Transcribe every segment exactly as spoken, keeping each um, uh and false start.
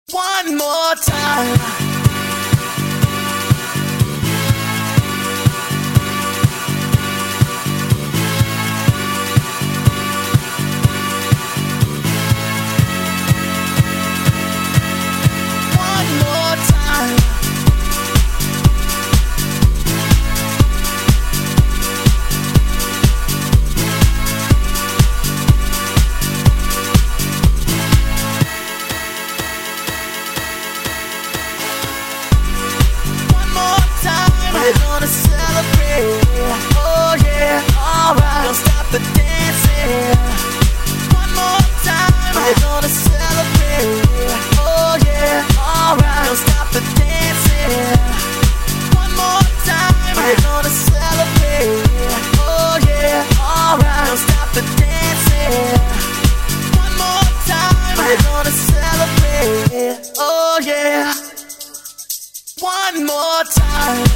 One more time. One more time. We're gonna celebrate, oh yeah, alright. Don't stop the dancing. One more time. We're gonna celebrate, oh yeah, alright. Don't stop the dancing. One more time. We're gonna celebrate, oh yeah, alright. Don't stop the dancing. One more time. We're gonna celebrate, oh yeah. One more time.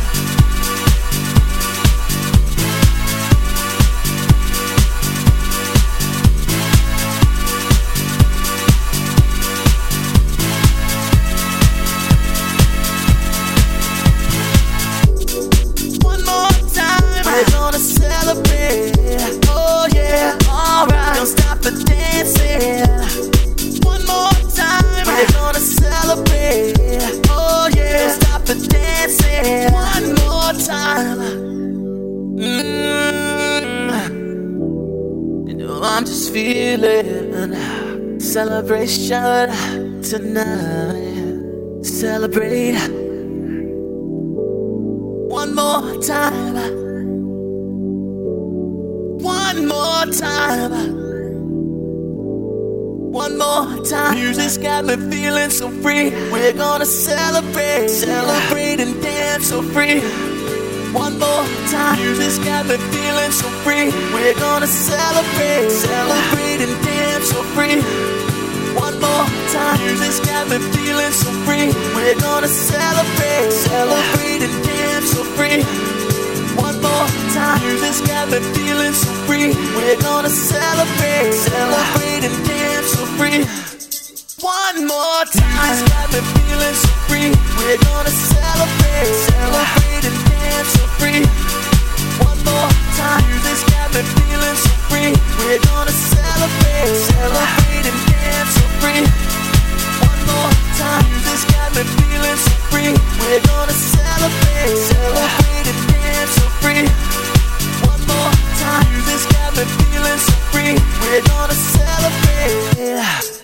We're gonna celebrate, oh yeah, alright. Don't stop the dancing. One more time. We're gonna celebrate, oh yeah. Don't stop the dancing. One more time. Mm-hmm. You know I'm just feeling celebration tonight. Celebrate one more time. One more time. One more time. Music's got me feeling so free. We're gonna celebrate, celebrate and dance so free. One more time. Music's got me feeling so free. We're gonna celebrate, celebrate and dance so free. One more time. Music's got me feeling so free. We're gonna celebrate, celebrate and dance so free. One more time. Music's got me feeling so free. We're gonna celebrate, celebrate and dance so free. One more time. Music's got me feeling so free. We're gonna celebrate, celebrate and dance so free. One more time. Music's got me feeling so free. We're gonna celebrate, celebrate and dance so free. One more time. Music's got me feeling so free. We're gonna celebrate, celebrate and dance so free. One more time. Music's got me feeling so free. We're gonna celebrate.